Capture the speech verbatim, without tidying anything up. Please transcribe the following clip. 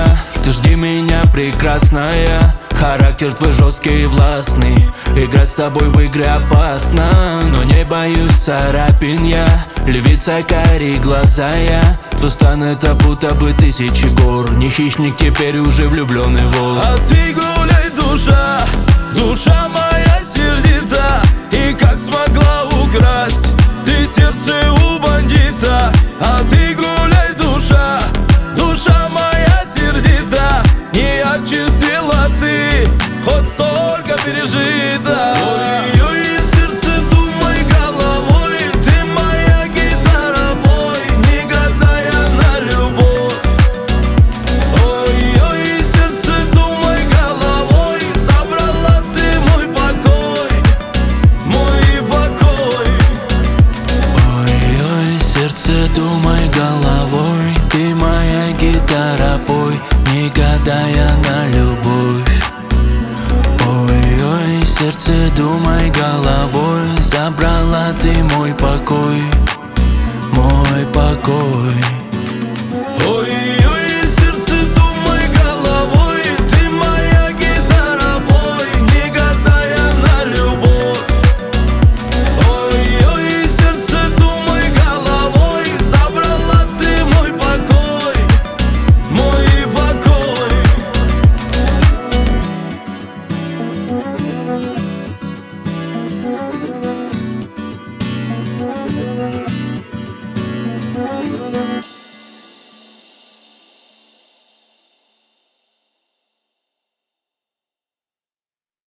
меня, ты жди меня, прекрасная. Характер твой жесткий и властный, играть с тобой в игры опасно. Но не боюсь царапин я, львица карие глаза я. Твой стан это будто бы тысячи гор, не хищник, теперь уже влюбленный вол. А ты гуляй, душа, душа моя сердита. И как смогла украсть ты сердце у бандита. А ты гуляй, душа, душа моя сердита. Не очистила ты, хоть столько пережито. Ой-ой, сердце, думай головой, ты моя гитара, мой, не гадая на любовь. Ой-ой, сердце, думай головой, забрала ты мой покой, мой покой. Ой-ой, сердце, думай головой, ты моя гитара, пой, не гадая на любовь. Ой-ой, сердце, думай головой, забрала ты мой покой.